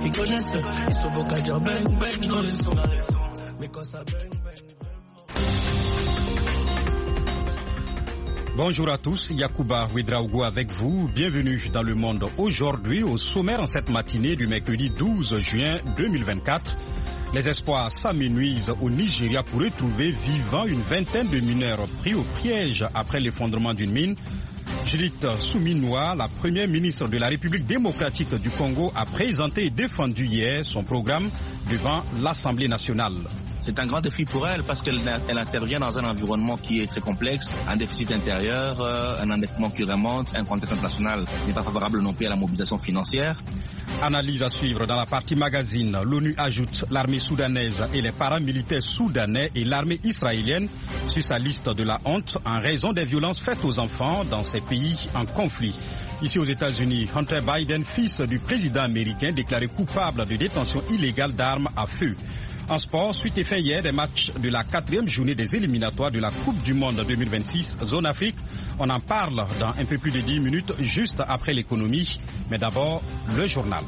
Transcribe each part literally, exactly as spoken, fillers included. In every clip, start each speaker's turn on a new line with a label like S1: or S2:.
S1: qui connaissent. Ils sont beaux qu'à dire bang bang dans les sons. Mais quand ça bang bang.
S2: Bonjour à tous, Yacouba Ouedraogo avec vous. Bienvenue dans Le Monde aujourd'hui. Au sommaire en cette matinée du mercredi douze juin deux mille vingt-quatre. Les espoirs s'amenuisent au Nigeria pour retrouver vivants une vingtaine de mineurs pris au piège après l'effondrement d'une mine. Judith Suminwa, la première ministre de la République démocratique du Congo, a présenté et défendu hier son programme devant l'Assemblée nationale.
S3: C'est un grand défi pour elle parce qu'elle elle intervient dans un environnement qui est très complexe, un déficit intérieur, euh, un endettement qui remonte, un contexte international qui n'est pas favorable non plus à la mobilisation financière.
S2: Analyse à suivre dans la partie magazine. L'ONU ajoute l'armée soudanaise et les paramilitaires soudanais et l'armée israélienne sur sa liste de la honte en raison des violences faites aux enfants dans ces pays en conflit. Ici aux États-Unis, Hunter Biden, fils du président américain, déclaré coupable de détention illégale d'armes à feu. En sport, suite et fin hier des matchs de la quatrième journée des éliminatoires de la Coupe du Monde deux mille vingt-six, zone Afrique. On en parle dans un peu plus de dix minutes, juste après l'économie. Mais d'abord, le journal.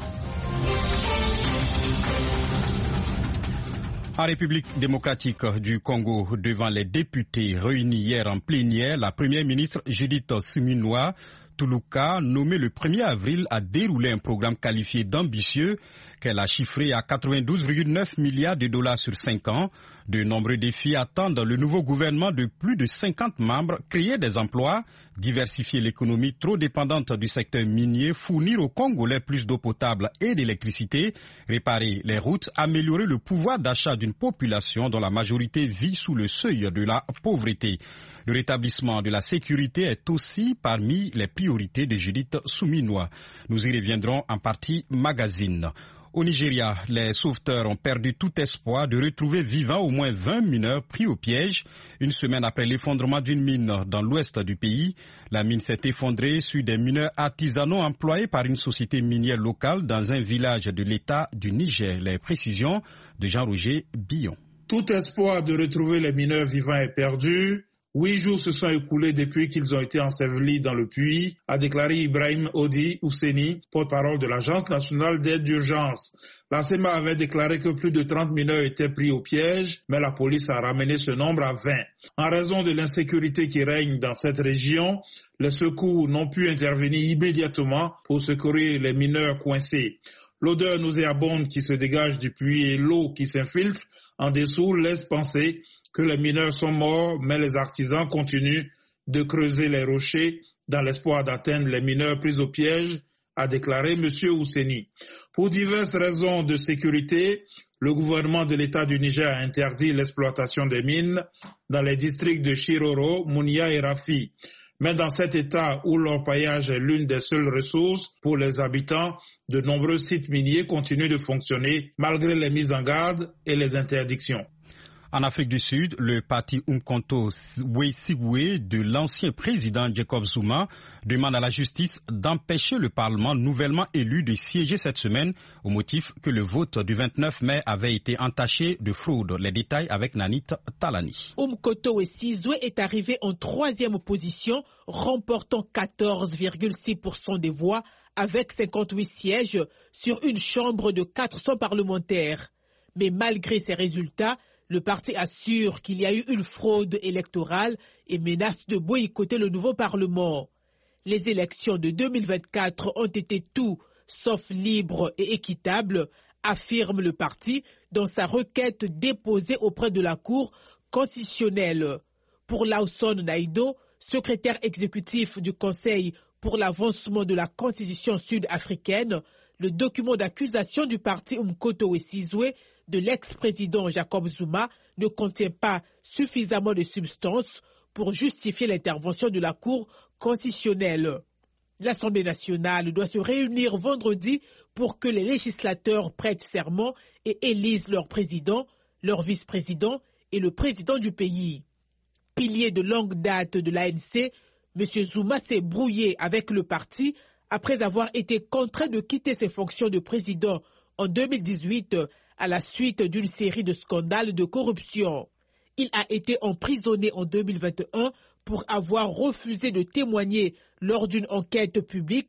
S2: En République démocratique du Congo, devant les députés réunis hier en plénière, la première ministre Judith Suminwa Tuluka, nommée le premier avril, a déroulé un programme qualifié d'ambitieux qu'elle a chiffré à quatre-vingt-douze virgule neuf milliards de dollars sur cinq ans. De nombreux défis attendent le nouveau gouvernement de plus de cinquante membres, créer des emplois, diversifier l'économie trop dépendante du secteur minier, fournir aux Congolais plus d'eau potable et d'électricité, réparer les routes, améliorer le pouvoir d'achat d'une population dont la majorité vit sous le seuil de la pauvreté. Le rétablissement de la sécurité est aussi parmi les priorités de Judith Suminwa. Nous y reviendrons en partie magazine. Au Nigeria, les sauveteurs ont perdu tout espoir de retrouver vivants au moins vingt mineurs pris au piège. Une semaine après l'effondrement d'une mine dans l'ouest du pays, la mine s'est effondrée sur des mineurs artisanaux employés par une société minière locale dans un village de l'État du Niger. Les précisions de Jean-Roger Billon.
S4: Tout espoir de retrouver les mineurs vivants est perdu. Huit jours se sont écoulés depuis qu'ils ont été ensevelis dans le puits, a déclaré Ibrahim Odi Ouseni, porte-parole de l'Agence nationale d'aide d'urgence. La S E M A avait déclaré que plus de trente mineurs étaient pris au piège, mais la police a ramené ce nombre à vingt. En raison de l'insécurité qui règne dans cette région, les secours n'ont pu intervenir immédiatement pour secourir les mineurs coincés. L'odeur nauséabonde qui se dégage du puits et l'eau qui s'infiltre en dessous laisse penser que les mineurs sont morts, mais les artisans continuent de creuser les rochers dans l'espoir d'atteindre les mineurs pris au piège, a déclaré M. Ouseni. Pour diverses raisons de sécurité, le gouvernement de l'État du Niger a interdit l'exploitation des mines dans les districts de Chiroro, Mounia et Rafi. Mais dans cet État où l'orpaillage est l'une des seules ressources pour les habitants, de nombreux sites miniers continuent de fonctionner malgré les mises en garde et les interdictions.
S2: En Afrique du Sud, le parti Umkhonto Wesigwe de l'ancien président Jacob Zuma demande à la justice d'empêcher le Parlement nouvellement élu de siéger cette semaine au motif que le vote du vingt-neuf mai avait été entaché de fraude. Les détails avec Nanit Talani.
S5: Umkhonto Wesigwe est arrivé en troisième position, remportant quatorze virgule six pour cent des voix avec cinquante-huit sièges sur une chambre de quatre cents parlementaires. Mais malgré ces résultats, le parti assure qu'il y a eu une fraude électorale et menace de boycotter le nouveau Parlement. Les élections de deux mille vingt-quatre ont été tout sauf libres et équitables, affirme le parti dans sa requête déposée auprès de la Cour constitutionnelle. Pour Lawson Naido, secrétaire exécutif du Conseil pour l'avancement de la Constitution sud-africaine, le document d'accusation du parti Umkhonto Wesigwe de l'ex-président Jacob Zuma ne contient pas suffisamment de substance pour justifier l'intervention de la Cour constitutionnelle. L'Assemblée nationale doit se réunir vendredi pour que les législateurs prêtent serment et élisent leur président, leur vice-président et le président du pays. Pilier de longue date de l'A N C, M. Zuma s'est brouillé avec le parti après avoir été contraint de quitter ses fonctions de président en deux mille dix-huit à la suite d'une série de scandales de corruption. Il a été emprisonné en deux mille vingt et un pour avoir refusé de témoigner lors d'une enquête publique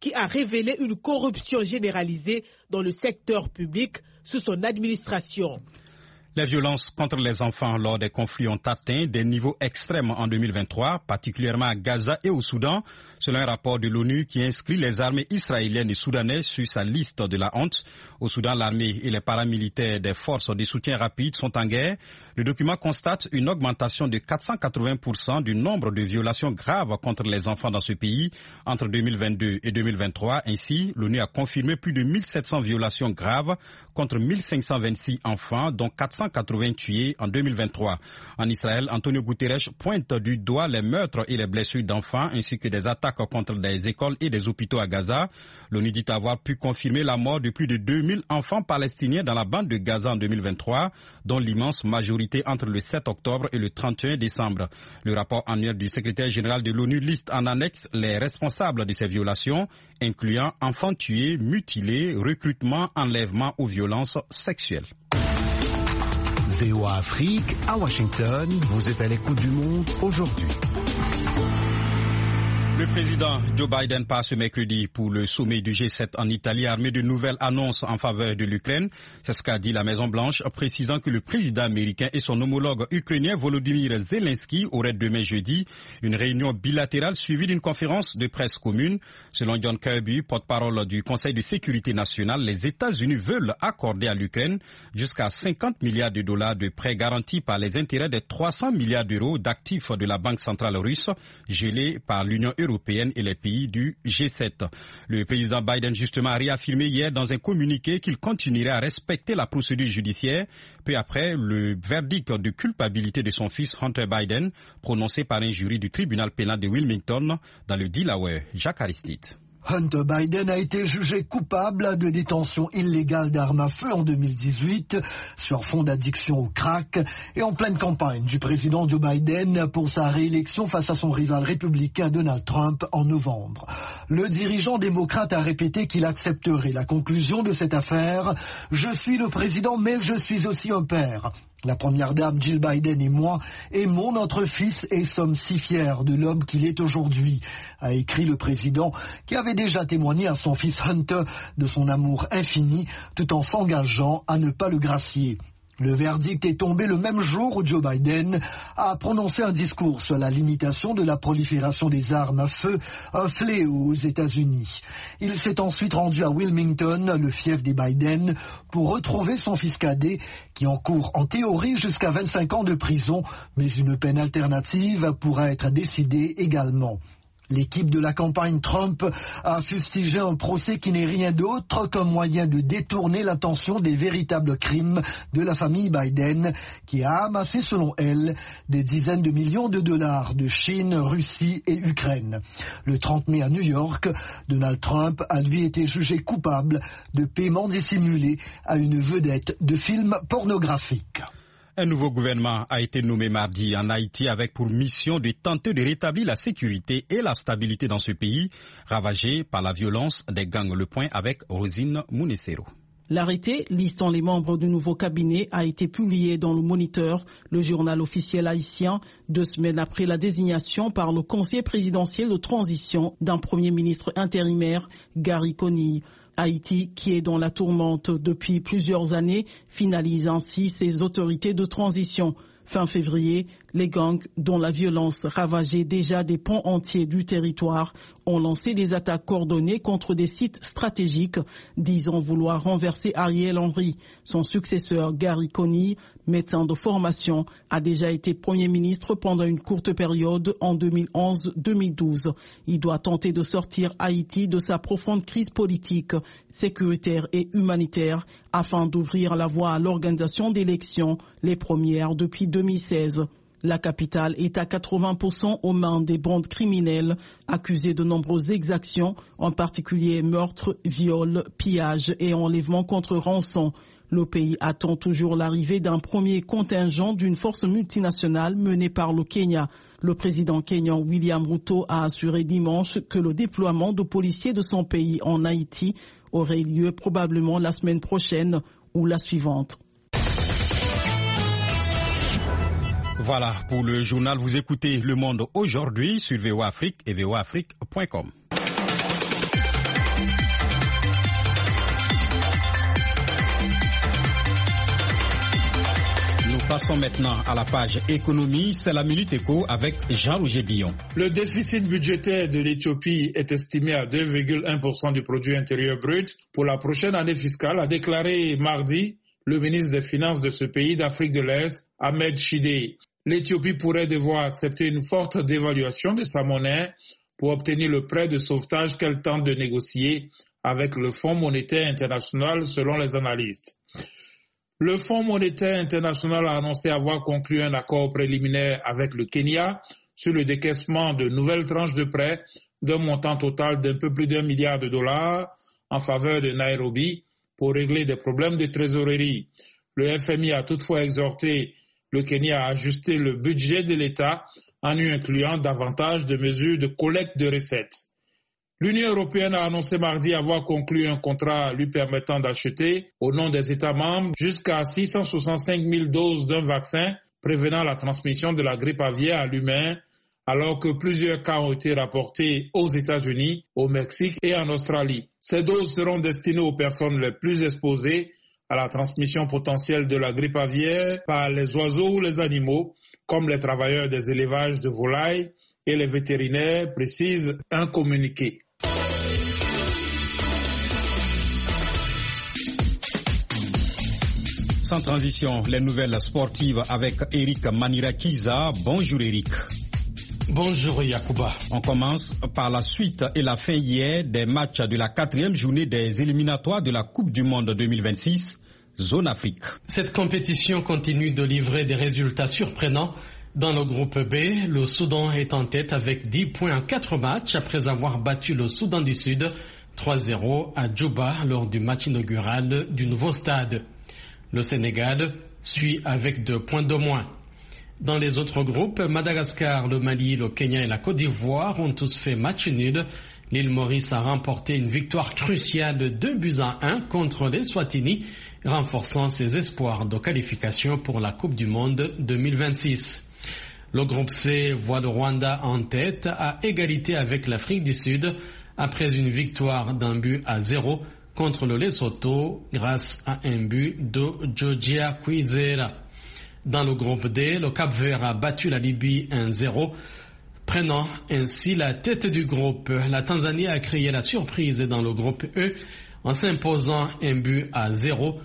S5: qui a révélé une corruption généralisée dans le secteur public sous son administration.
S2: Les violences contre les enfants lors des conflits ont atteint des niveaux extrêmes en deux mille vingt-trois, particulièrement à Gaza et au Soudan, selon un rapport de l'ONU qui inscrit les armées israéliennes et soudanaises sur sa liste de la honte. Au Soudan, l'armée et les paramilitaires des forces de soutien rapide sont en guerre. Le document constate une augmentation de quatre cent quatre-vingts pour cent du nombre de violations graves contre les enfants dans ce pays entre deux mille vingt-deux et deux mille vingt-trois. Ainsi, l'ONU a confirmé plus de mille sept cents violations graves contre mille cinq cent vingt-six enfants, dont quatre cent quatre-vingts tués en deux mille vingt-trois. En Israël, Antonio Guterres pointe du doigt les meurtres et les blessures d'enfants ainsi que des attaques contre des écoles et des hôpitaux à Gaza. L'ONU dit avoir pu confirmer la mort de plus de deux mille enfants palestiniens dans la bande de Gaza en deux mille vingt-trois, dont l'immense majorité entre le sept octobre et le trente et un décembre. Le rapport annuel du secrétaire général de l'ONU liste en annexe les responsables de ces violations, incluant enfants tués, mutilés, recrutement, enlèvement ou violences sexuelles.
S6: V O A Afrique, à Washington, vous êtes à l'écoute du monde aujourd'hui.
S2: Le président Joe Biden passe ce mercredi pour le sommet du G sept en Italie, armé de nouvelles annonces en faveur de l'Ukraine. C'est ce qu'a dit la Maison-Blanche, précisant que le président américain et son homologue ukrainien Volodymyr Zelensky auraient demain jeudi une réunion bilatérale suivie d'une conférence de presse commune. Selon John Kirby, porte-parole du Conseil de sécurité nationale, les États-Unis veulent accorder à l'Ukraine jusqu'à cinquante milliards de dollars de prêts garantis par les intérêts des trois cents milliards d'euros d'actifs de la Banque centrale russe, gelés par l'Union européenne. européenne et les pays du G sept. Le président Biden justement a réaffirmé hier dans un communiqué qu'il continuerait à respecter la procédure judiciaire peu après le verdict de culpabilité de son fils Hunter Biden prononcé par un jury du tribunal pénal de Wilmington dans le Delaware. Jacques Aristide.
S7: Hunter Biden a été jugé coupable de détention illégale d'armes à feu en deux mille dix-huit sur fond d'addiction au crack et en pleine campagne du président Joe Biden pour sa réélection face à son rival républicain Donald Trump en novembre. Le dirigeant démocrate a répété qu'il accepterait la conclusion de cette affaire. « Je suis le président, mais je suis aussi un père ». La première dame Jill Biden et moi aimons notre fils et sommes si fiers de l'homme qu'il est aujourd'hui, a écrit le président qui avait déjà témoigné à son fils Hunter de son amour infini tout en s'engageant à ne pas le gracier. Le verdict est tombé le même jour où Joe Biden a prononcé un discours sur la limitation de la prolifération des armes à feu, un fléau aux États-Unis. Il s'est ensuite rendu à Wilmington, le fief des Biden, pour retrouver son fils cadet qui encourt en théorie jusqu'à vingt-cinq ans de prison, mais une peine alternative pourra être décidée également. L'équipe de la campagne Trump a fustigé un procès qui n'est rien d'autre qu'un moyen de détourner l'attention des véritables crimes de la famille Biden, qui a amassé, selon elle, des dizaines de millions de dollars de Chine, Russie et Ukraine. Le trente mai à New York, Donald Trump a lui été jugé coupable de paiement dissimulé à une vedette de films pornographiques.
S2: Un nouveau gouvernement a été nommé mardi en Haïti avec pour mission de tenter de rétablir la sécurité et la stabilité dans ce pays, ravagé par la violence des gangs. Le point avec Rosine Mounessero.
S8: L'arrêté listant les membres du nouveau cabinet a été publié dans le Moniteur, le journal officiel haïtien, deux semaines après la désignation par le conseil présidentiel de transition d'un premier ministre intérimaire, Gary Conille. Haïti, qui est dans la tourmente depuis plusieurs années, finalise ainsi ses autorités de transition. Fin février, les gangs, dont la violence ravageait déjà des pans entiers du territoire, ont lancé des attaques coordonnées contre des sites stratégiques, disant vouloir renverser Ariel Henry. Son successeur, Gary Conille, médecin de formation, a déjà été Premier ministre pendant une courte période en deux mille onze deux mille douze. Il doit tenter de sortir Haïti de sa profonde crise politique, sécuritaire et humanitaire afin d'ouvrir la voie à l'organisation d'élections, les premières depuis deux mille seize. La capitale est à quatre-vingts pour cent aux mains des bandes criminelles, accusées de nombreuses exactions, en particulier meurtres, viols, pillages et enlèvements contre rançon. Le pays attend toujours l'arrivée d'un premier contingent d'une force multinationale menée par le Kenya. Le président kényan William Ruto a assuré dimanche que le déploiement de policiers de son pays en Haïti aurait lieu probablement la semaine prochaine ou la suivante.
S2: Voilà, pour le journal, vous écoutez Le Monde aujourd'hui sur V O A Afrique et V O A Afrique point com. Passons maintenant à la page économie. C'est la Minute Éco avec Jean-Roger Guillon.
S4: Le déficit budgétaire de l'Éthiopie est estimé à deux virgule un pour cent du produit intérieur brut pour la prochaine année fiscale, a déclaré mardi le ministre des Finances de ce pays d'Afrique de l'Est, Ahmed Shidé. L'Éthiopie pourrait devoir accepter une forte dévaluation de sa monnaie pour obtenir le prêt de sauvetage qu'elle tente de négocier avec le Fonds monétaire international selon les analystes. Le Fonds monétaire international a annoncé avoir conclu un accord préliminaire avec le Kenya sur le décaissement de nouvelles tranches de prêts d'un montant total d'un peu plus d'un milliard de dollars en faveur de Nairobi pour régler des problèmes de trésorerie. Le F M I a toutefois exhorté le Kenya à ajuster le budget de l'État en y incluant davantage de mesures de collecte de recettes. L'Union européenne a annoncé mardi avoir conclu un contrat lui permettant d'acheter, au nom des États membres, jusqu'à six cent soixante-cinq mille doses d'un vaccin prévenant la transmission de la grippe aviaire à l'humain, alors que plusieurs cas ont été rapportés aux États-Unis, au Mexique et en Australie. Ces doses seront destinées aux personnes les plus exposées à la transmission potentielle de la grippe aviaire par les oiseaux ou les animaux, comme les travailleurs des élevages de volailles et les vétérinaires, précise un communiqué.
S2: Sans transition, les nouvelles sportives avec Eric Manirakiza. Bonjour Eric.
S9: Bonjour Yacouba.
S2: On commence par la suite et la fin hier des matchs de la quatrième journée des éliminatoires de la Coupe du Monde deux mille vingt-six, zone Afrique.
S9: Cette compétition continue de livrer des résultats surprenants. Dans le groupe B, le Soudan est en tête avec dix points en quatre matchs après avoir battu le Soudan du Sud trois zéro à Djouba lors du match inaugural du nouveau stade. Le Sénégal suit avec deux points de moins. Dans les autres groupes, Madagascar, le Mali, le Kenya et la Côte d'Ivoire ont tous fait match nul. L'île Maurice a remporté une victoire cruciale de deux buts à un contre les Swatini, renforçant ses espoirs de qualification pour la Coupe du Monde deux mille vingt-six. Le groupe C voit le Rwanda en tête à égalité avec l'Afrique du Sud après une victoire d'un but à zéro contre le Lesotho grâce à un but de Georgia Kwizera. Dans le groupe D, le Cap-Vert a battu la Libye un zéro, prenant ainsi la tête du groupe. La Tanzanie a créé la surprise dans le groupe E en s'imposant un but à zéro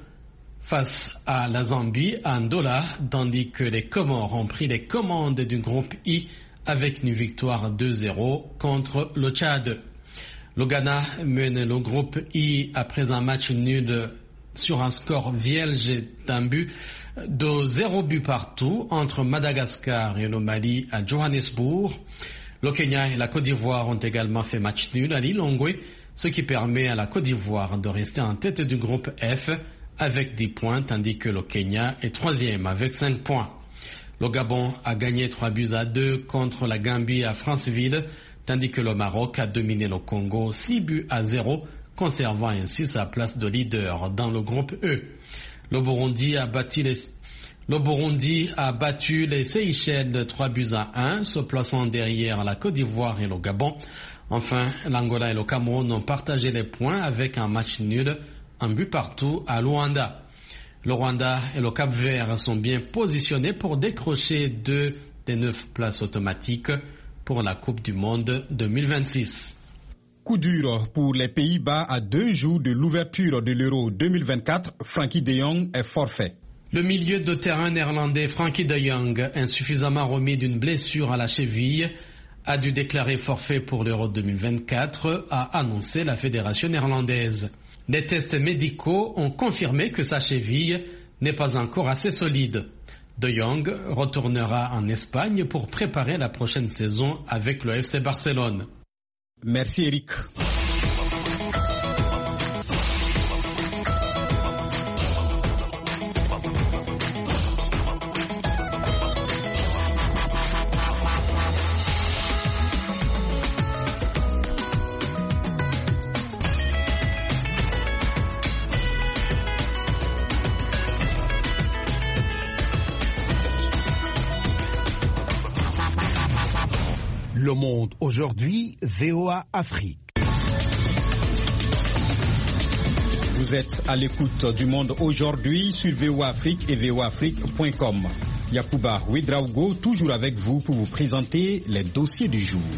S9: face à la Zambie à Ndola, tandis que les Comores ont pris les commandes du groupe I avec une victoire deux zéro contre le Tchad. Le Ghana mène le groupe I après un match nul sur un score vierge d'un but de zéro but partout entre Madagascar et le Mali à Johannesburg. Le Kenya et la Côte d'Ivoire ont également fait match nul à Lilongwe, ce qui permet à la Côte d'Ivoire de rester en tête du groupe F avec dix points, tandis que le Kenya est troisième avec cinq points. Le Gabon a gagné trois buts à deux contre la Gambie à Franceville, tandis que le Maroc a dominé le Congo six buts à zéro, conservant ainsi sa place de leader dans le groupe E. Le Burundi a battu les, le Burundi a battu les Seychelles trois buts à un, se plaçant derrière la Côte d'Ivoire et le Gabon. Enfin, l'Angola et le Cameroun ont partagé les points avec un match nul, un but partout à Luanda. Le Rwanda et le Cap-Vert sont bien positionnés pour décrocher deux des neuf places automatiques pour la Coupe du Monde deux mille vingt-six.
S2: Coup dur pour les Pays-Bas à deux jours de l'ouverture de l'Euro deux mille vingt-quatre. Frenkie de Jong est forfait.
S9: Le milieu de terrain néerlandais Frenkie de Jong, insuffisamment remis d'une blessure à la cheville, a dû déclarer forfait pour l'Euro deux mille vingt-quatre, a annoncé la fédération néerlandaise. Les tests médicaux ont confirmé que sa cheville n'est pas encore assez solide. De Jong retournera en Espagne pour préparer la prochaine saison avec le F C Barcelone.
S2: Merci Eric.
S6: Le Monde aujourd'hui, V O A Afrique.
S2: Vous Vous êtes à l'écoute du Monde aujourd'hui sur V O A Afrique et V O A Afrique point com. Yacouba Ouedraogo, toujours avec vous pour vous présenter les dossiers du jour.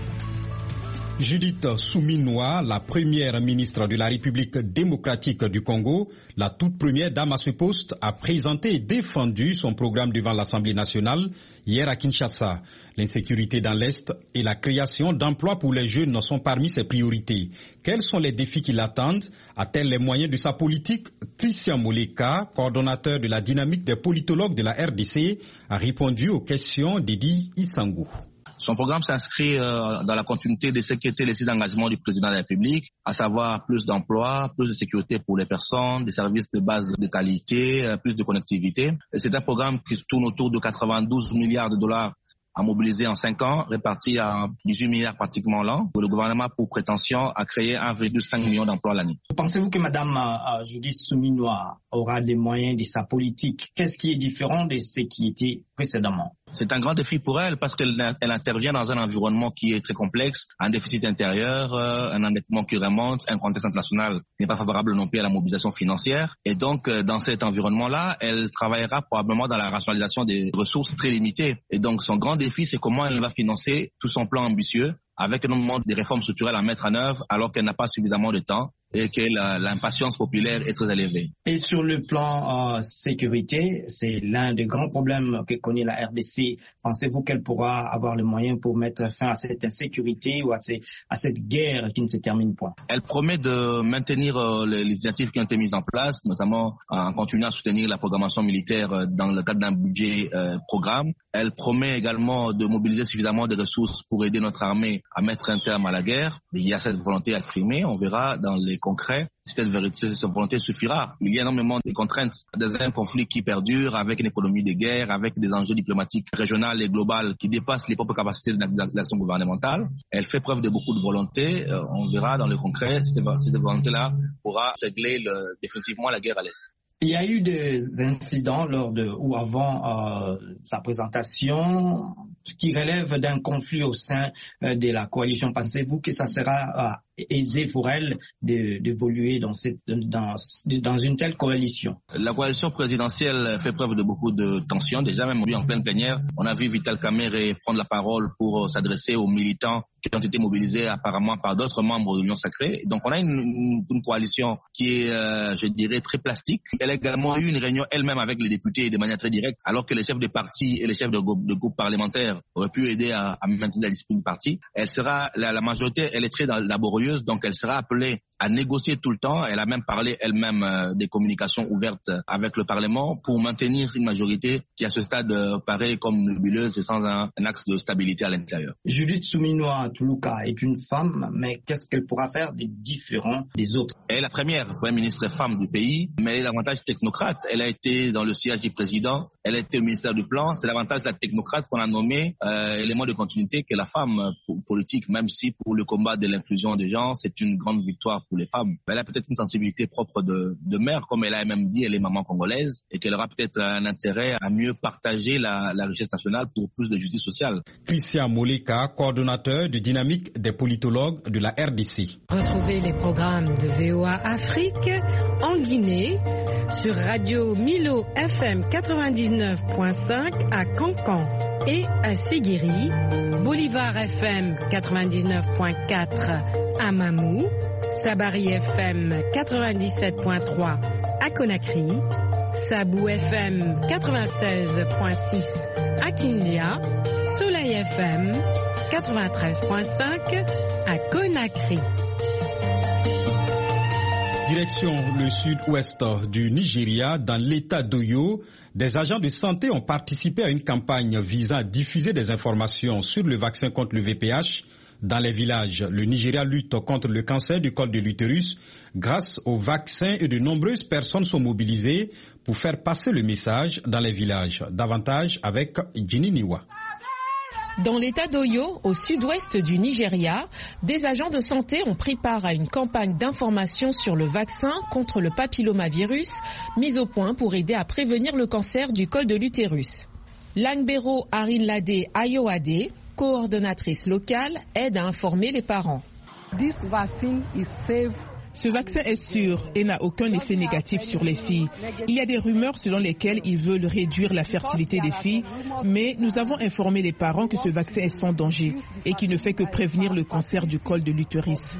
S2: Judith Suminwa, la première ministre de la République démocratique du Congo, la toute première dame à ce poste, a présenté et défendu son programme devant l'Assemblée nationale hier à Kinshasa. L'insécurité dans l'Est et la création d'emplois pour les jeunes sont parmi ses priorités. Quels sont les défis qui l'attendent? A-t-elle les moyens de sa politique? Christian Moleka, coordonnateur de la dynamique des politologues de la R D C, a répondu aux questions d'Edi Issangou.
S3: Son programme s'inscrit euh, dans la continuité de ce qui étaient les six engagements du président de la République, à savoir plus d'emplois, plus de sécurité pour les personnes, des services de base de qualité, euh, plus de connectivité. Et c'est un programme qui tourne autour de quatre-vingt-douze milliards de dollars à mobiliser en cinq ans, répartis à dix-huit milliards pratiquement l'an. Le gouvernement a pour prétention à créer un virgule cinq million d'emplois l'année.
S10: Pensez-vous que Mme euh, Judith Suminwa aura des moyens de sa politique? Qu'est-ce qui est différent de ce qui était précédemment?
S3: C'est un grand défi pour elle parce qu'elle elle intervient dans un environnement qui est très complexe, un déficit intérieur, euh, un endettement qui remonte, un contexte international qui n'est pas favorable non plus à la mobilisation financière. Et donc, euh, dans cet environnement-là, elle travaillera probablement dans la rationalisation des ressources très limitées. Et donc, son grand défi, c'est comment elle va financer tout son plan ambitieux avec énormément de réformes structurelles à mettre en œuvre alors qu'elle n'a pas suffisamment de temps et que la, l'impatience populaire est très élevée.
S10: Et sur le plan euh, sécurité, c'est l'un des grands problèmes que connaît la R D C. Pensez-vous qu'elle pourra avoir les moyens pour mettre fin à cette insécurité ou à, ces, à cette guerre qui ne se termine point?
S3: Elle promet de maintenir euh, les, les initiatives qui ont été mises en place, notamment en continuant à soutenir la programmation militaire euh, dans le cadre d'un budget euh, programme. Elle promet également de mobiliser suffisamment de ressources pour aider notre armée à mettre un terme à la guerre. Il y a cette volonté à exprimer. On verra dans les concret si cette vérité, cette volonté suffira. Il y a énormément de contraintes dans un conflit qui perdure avec une économie de guerre, avec des enjeux diplomatiques régionaux et globaux qui dépassent les propres capacités d'action gouvernementale. Elle fait preuve de beaucoup de volonté. Euh, on verra dans le concret si cette volonté-là pourra régler le, définitivement la guerre à l'Est.
S10: Il y a eu des incidents lors de ou avant euh, sa présentation qui relèvent d'un conflit au sein euh, de la coalition. Pensez-vous que ça sera euh, aisé pour elle de, d'évoluer dans, cette, dans, dans une telle coalition?
S3: La coalition présidentielle fait preuve de beaucoup de tensions. Déjà, même en pleine plénière, on a vu Vital Kamerhe prendre la parole pour s'adresser aux militants qui ont été mobilisés apparemment par d'autres membres de l'Union Sacrée. Donc on a une, une, une coalition qui est, euh, je dirais, très plastique. Elle a également eu une réunion elle-même avec les députés de manière très directe, alors que les chefs de partis et les chefs de groupes de groupe parlementaires auraient pu aider à, à maintenir la discipline du parti. Elle sera, la, la majorité, elle est très laborieuse, donc elle sera appelée à négocier tout le temps. Elle a même parlé elle-même euh, des communications ouvertes avec le Parlement pour maintenir une majorité qui, à ce stade, euh, paraît comme nébuleuse et sans un, un axe de stabilité à l'intérieur.
S10: Judith Suminwa Tuluka est une femme, mais qu'est-ce qu'elle pourra faire de différent des autres?
S3: Elle est la première première ministre femme du pays, mais elle est davantage technocrate. Elle a été dans le siège du président, elle a été au ministère du Plan. C'est davantage la technocrate qu'on a nommé euh, élément de continuité que la femme politique, même si pour le combat de l'inclusion des gens, c'est une grande victoire pour les femmes. Elle a peut-être une sensibilité propre de, de mère, comme elle a même dit, elle est maman congolaise, et qu'elle aura peut-être un intérêt à mieux partager la, la richesse nationale pour plus de justice sociale.
S2: Christian Moleka, coordonnateur de dynamique des politologues de la R D C.
S11: Retrouvez les programmes de V O A Afrique en Guinée sur Radio Milo F M quatre-vingt-dix-neuf point cinq à Cancan et à Séguéri, Bolivar F M quatre-vingt-dix-neuf point quatre à Mamou, Sabari F M quatre-vingt-dix-sept point trois à Conakry, Sabou F M quatre-vingt-seize point six à Kindia, Soleil F M quatre-vingt-treize point cinq à Conakry.
S2: Direction le sud-ouest du Nigeria, dans l'état d'Oyo, des agents de santé ont participé à une campagne visant à diffuser des informations sur le vaccin contre le V P H dans les villages. Le Nigeria lutte contre le cancer du col de l'utérus grâce au vaccin et de nombreuses personnes sont mobilisées pour faire passer le message dans les villages. Davantage avec Ginny Niwa.
S12: Dans l'état d'Oyo, au sud-ouest du Nigeria, des agents de santé ont pris part à une campagne d'information sur le vaccin contre le papillomavirus, mise au point pour aider à prévenir le cancer du col de l'utérus. Langbero Arinlade Ayoade, coordonnatrice locale, aide à informer les parents.
S13: This vaccine is safe.
S5: Ce vaccin est sûr et n'a aucun effet négatif sur les filles. Il y a des rumeurs selon lesquelles ils veulent réduire la fertilité des filles, mais nous avons informé les parents que ce vaccin est sans danger et qui ne fait que prévenir le cancer du col de l'utérus.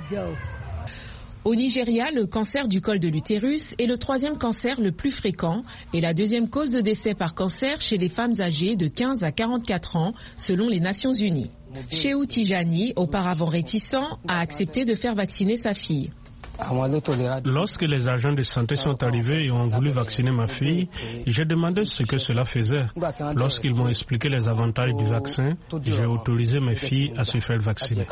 S12: Au Nigeria, le cancer du col de l'utérus est le troisième cancer le plus fréquent et la deuxième cause de décès par cancer chez les femmes âgées de quinze à quarante-quatre ans, selon les Nations Unies. Shehu Tijani, auparavant réticent, a accepté de faire vacciner sa fille.
S13: Lorsque les agents de santé sont arrivés et ont voulu vacciner ma fille, j'ai demandé ce que cela faisait. Lorsqu'ils m'ont expliqué les avantages du vaccin, j'ai autorisé mes filles à se faire vacciner.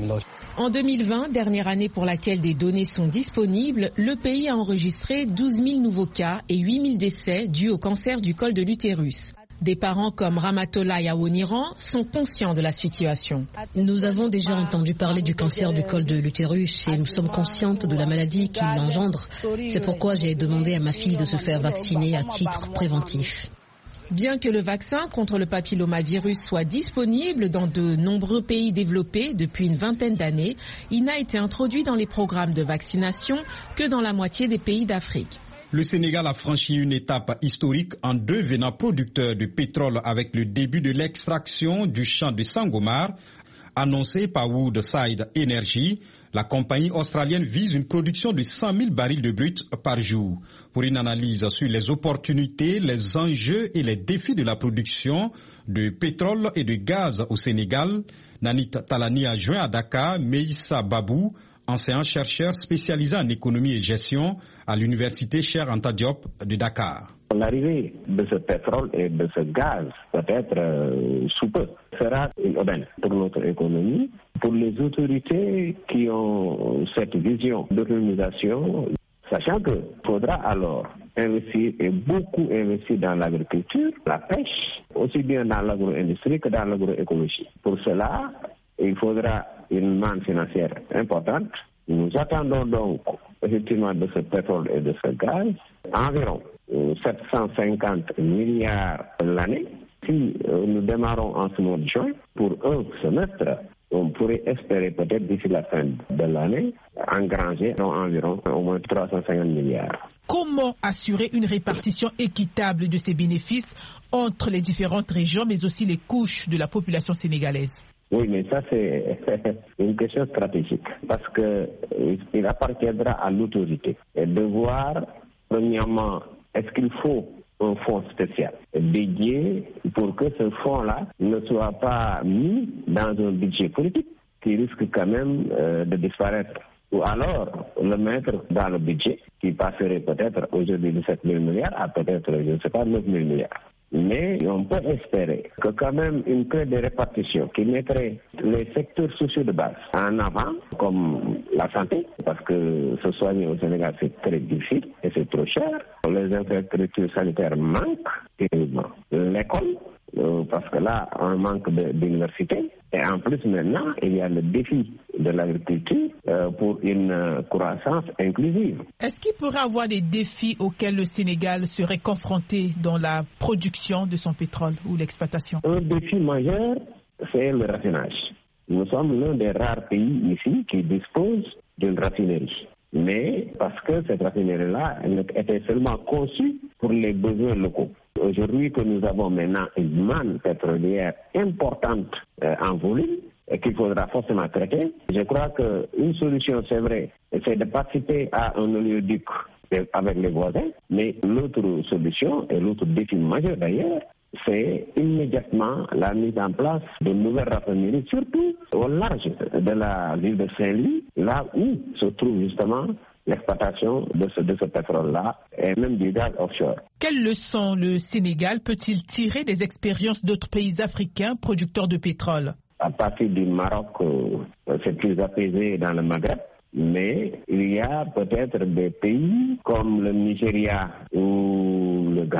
S12: En deux mille vingt, dernière année pour laquelle des données sont disponibles, le pays a enregistré douze mille nouveaux cas et huit mille décès dus au cancer du col de l'utérus. Des parents comme Ramatola Yawoniran sont conscients de la situation.
S14: Nous avons déjà entendu parler du cancer du col de l'utérus et nous sommes conscientes de la maladie qu'il engendre. C'est pourquoi j'ai demandé à ma fille de se faire vacciner à titre préventif.
S12: Bien que le vaccin contre le papillomavirus soit disponible dans de nombreux pays développés depuis une vingtaine d'années, il n'a été introduit dans les programmes de vaccination que dans la moitié des pays d'Afrique.
S2: Le Sénégal a franchi une étape historique en devenant producteur de pétrole avec le début de l'extraction du champ de Sangomar, annoncé par Woodside Energy. La compagnie australienne vise une production de cent mille barils de brut par jour. Pour une analyse sur les opportunités, les enjeux et les défis de la production de pétrole et de gaz au Sénégal, Nanit Talani a joint à Dakar Meïssa Babou, enseignant-chercheur spécialisé en économie et gestion à l'université Cheikh Anta Diop de Dakar.
S15: L'arrivée de ce pétrole et de ce gaz, peut-être euh, sous peu, sera une aubaine pour notre économie, pour les autorités qui ont cette vision d'autonomisation, sachant qu'il faudra alors investir et beaucoup investir dans l'agriculture, la pêche, aussi bien dans l'agro-industrie que dans l'agroécologie. Pour cela, il faudra une manne financière importante. Nous attendons donc effectivement de ce pétrole et de ce gaz environ sept cent cinquante milliards l'année. Si euh, nous démarrons en ce mois de juin, pour un semestre, on pourrait espérer peut-être d'ici la fin de l'année engranger environ au moins trois cent cinquante milliards.
S5: Comment assurer une répartition équitable de ces bénéfices entre les différentes régions, mais aussi les couches de la population sénégalaise?
S15: Oui, mais ça c'est une question stratégique parce que il appartiendra à l'autorité de voir, premièrement, est-ce qu'il faut un fonds spécial dédié pour que ce fonds-là ne soit pas mis dans un budget politique qui risque quand même euh, de disparaître. Ou alors le mettre dans le budget qui passerait peut-être aujourd'hui de sept mille milliards à peut-être, je ne sais pas, neuf mille milliards. Mais on peut espérer que quand même une clé de répartition qui mettrait les secteurs sociaux de base en avant, comme la santé, parce que se soigner au Sénégal c'est très difficile et c'est trop cher. Les infrastructures sanitaires manquent terriblement. L'école, euh, parce que là on manque d'université. Et en plus maintenant, il y a le défi de l'agriculture euh, pour une euh, croissance inclusive.
S5: Est-ce qu'il pourrait avoir des défis auxquels le Sénégal serait confronté dans la production de son pétrole ou l'exploitation?
S15: Un défi majeur, c'est le raffinage. Nous sommes l'un des rares pays ici qui dispose d'une raffinerie. Mais parce que cette raffinerie-là était seulement conçue pour les besoins locaux. Aujourd'hui que nous avons maintenant une manne pétrolière importante euh, en volume et qu'il faudra forcément traiter, je crois qu'une solution, c'est vrai, c'est de participer à un oléoduc avec les voisins, mais l'autre solution et l'autre défi majeur d'ailleurs, c'est immédiatement la mise en place de nouvelles raffineries, surtout au large de la ville de Saint-Louis, là où se trouve justement l'exploitation de ce, de ce pétrole-là et même du gaz offshore.
S5: Quelles leçons le Sénégal peut-il tirer des expériences d'autres pays africains producteurs de pétrole?
S15: À partir du Maroc, euh, c'est plus apaisé dans le Maghreb, mais il y a peut-être des pays comme le Nigeria ou le Ghana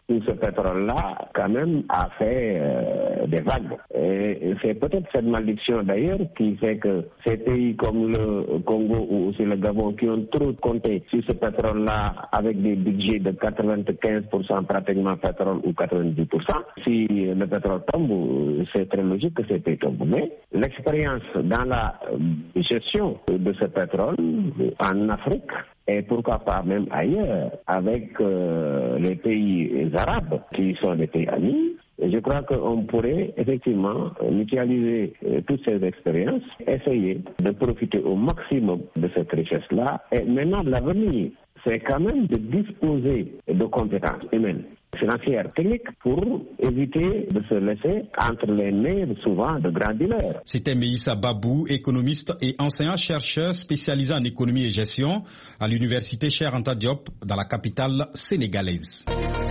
S15: où ce pétrole-là, quand même, a fait euh, des vagues. Et c'est peut-être cette malédiction, d'ailleurs, qui fait que ces pays comme le Congo ou aussi le Gabon, qui ont trop compté sur ce pétrole-là avec des budgets de quatre-vingt-quinze pour cent pratiquement pétrole ou quatre-vingt-dix pour cent, si le pétrole tombe, c'est très logique que ces pays tombent. Mais l'expérience dans la gestion de ce pétrole en Afrique, et pourquoi pas même ailleurs, avec euh, les pays arabes qui sont des pays amis, je crois qu'on pourrait effectivement mutualiser euh, toutes ces expériences, essayer de profiter au maximum de cette richesse-là. Et maintenant, l'avenir, c'est quand même de disposer de compétences humaines, financières, techniques, pour éviter de se laisser entre les mains souvent de grands dealers.
S2: C'était Meïssa Babou, économiste et enseignant-chercheur spécialisé en économie et gestion à l'université Cheikh Anta Diop dans la capitale sénégalaise.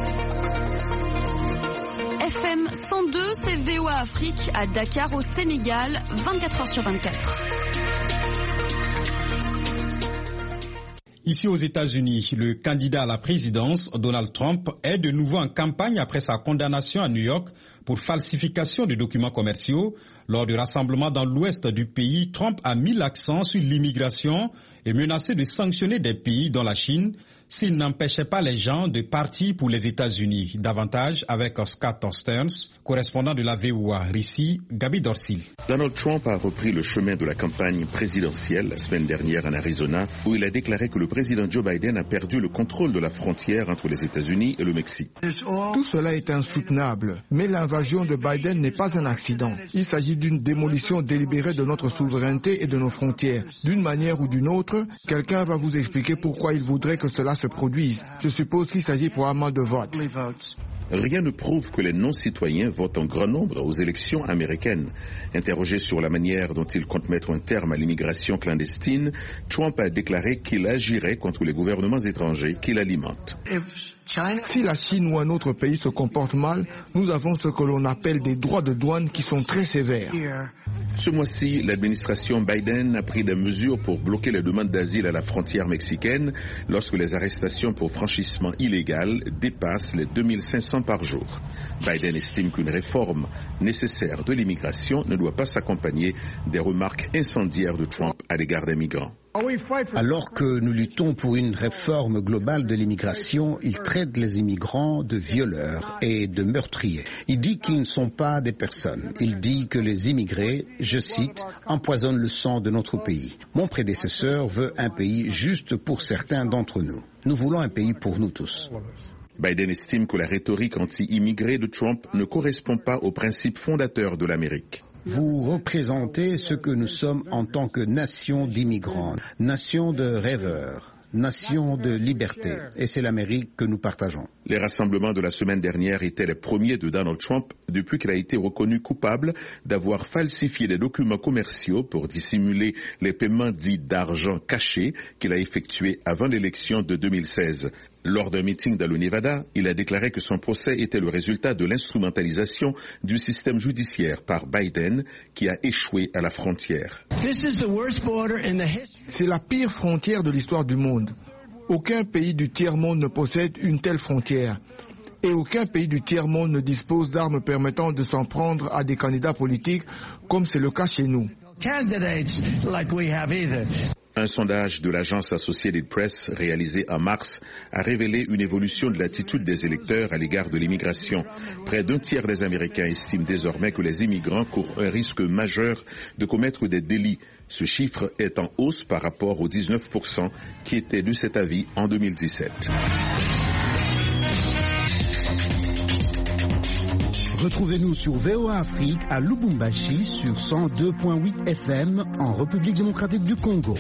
S16: F M cent deux, c'est V O A Afrique à Dakar au Sénégal, vingt-quatre heures sur vingt-quatre.
S2: Ici aux États-Unis, le candidat à la présidence, Donald Trump, est de nouveau en campagne après sa condamnation à New York pour falsification de documents commerciaux. Lors du rassemblement dans l'ouest du pays, Trump a mis l'accent sur l'immigration et menacé de sanctionner des pays dont la Chine s'il n'empêchait pas les gens de partir pour les États-Unis. Davantage avec Scott Stearns, correspondant de la V O A. Ici, Gabi Dorsil.
S17: Donald Trump a repris le chemin de la campagne présidentielle la semaine dernière en Arizona, où il a déclaré que le président Joe Biden a perdu le contrôle de la frontière entre les États-Unis et le Mexique.
S18: Tout cela est insoutenable, mais l'invasion de Biden n'est pas un accident. Il s'agit d'une démolition délibérée de notre souveraineté et de nos frontières. D'une manière ou d'une autre, quelqu'un va vous expliquer pourquoi il voudrait que cela se produise. Je suppose qu'il s'agit probablement de vote.
S17: Rien ne prouve que les non-citoyens votent en grand nombre aux élections américaines. Interrogé sur la manière dont il compte mettre un terme à l'immigration clandestine, Trump a déclaré qu'il agirait contre les gouvernements étrangers qui l'alimentent.
S18: Si la Chine ou un autre pays se comporte mal, nous avons ce que l'on appelle des droits de douane qui sont très sévères.
S17: Ce mois-ci, l'administration Biden a pris des mesures pour bloquer les demandes d'asile à la frontière mexicaine lorsque les arrestations pour franchissement illégal dépassent les deux mille cinq cents par jour. Biden estime qu'une réforme nécessaire de l'immigration ne doit pas s'accompagner des remarques incendiaires de Trump à l'égard des migrants.
S19: Alors que nous luttons pour une réforme globale de l'immigration, il traite les immigrants de violeurs et de meurtriers. Il dit qu'ils ne sont pas des personnes. Il dit que les immigrés, je cite, empoisonnent le sang de notre pays. Mon prédécesseur veut un pays juste pour certains d'entre nous. Nous voulons un pays pour nous tous.
S17: Biden estime que la rhétorique anti-immigrée de Trump ne correspond pas aux principes fondateurs de l'Amérique.
S19: Vous représentez ce que nous sommes en tant que nation d'immigrants, nation de rêveurs, nation de liberté. Et c'est l'Amérique que nous partageons.
S17: Les rassemblements de la semaine dernière étaient les premiers de Donald Trump depuis qu'il a été reconnu coupable d'avoir falsifié des documents commerciaux pour dissimuler les paiements dits d'argent caché qu'il a effectués avant l'élection de deux mille seize. Lors d'un meeting dans le Nevada, il a déclaré que son procès était le résultat de l'instrumentalisation du système judiciaire par Biden qui a échoué à la frontière.
S18: C'est la pire frontière de l'histoire du monde. Aucun pays du tiers-monde ne possède une telle frontière. Et aucun pays du tiers-monde ne dispose d'armes permettant de s'en prendre à des candidats politiques comme c'est le cas chez nous.
S17: Un sondage de l'agence Associated Press réalisé en mars a révélé une évolution de l'attitude des électeurs à l'égard de l'immigration. Près d'un tiers des Américains estiment désormais que les immigrants courent un risque majeur de commettre des délits. Ce chiffre est en hausse par rapport aux dix-neuf pour cent qui étaient de cet avis en deux mille dix-sept.
S6: Retrouvez-nous sur V O A Afrique à Lubumbashi sur cent deux point huit F M en République démocratique du Congo.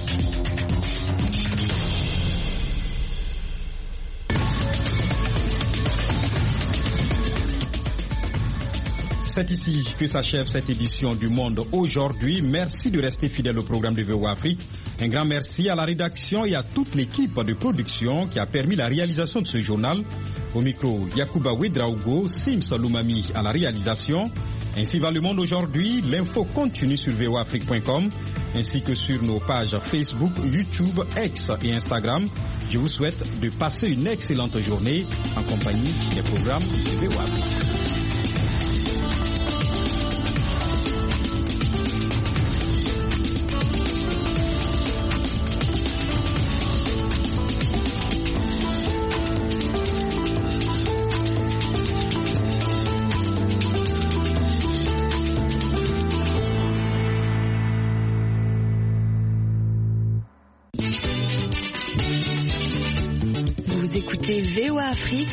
S2: C'est ici que s'achève cette édition du Monde aujourd'hui. Merci de rester fidèle au programme de V O A Afrique. Un grand merci à la rédaction et à toute l'équipe de production qui a permis la réalisation de ce journal. Au micro, Yacouba Ouedraogo, Sims Loumami à la réalisation. Ainsi va le monde aujourd'hui. L'info continue sur V O A Afrique point com. ainsi que sur nos pages Facebook, YouTube, X et Instagram. Je vous souhaite de passer une excellente journée en compagnie des programmes de V O A Afrique.
S16: Écoutez V O A Afrique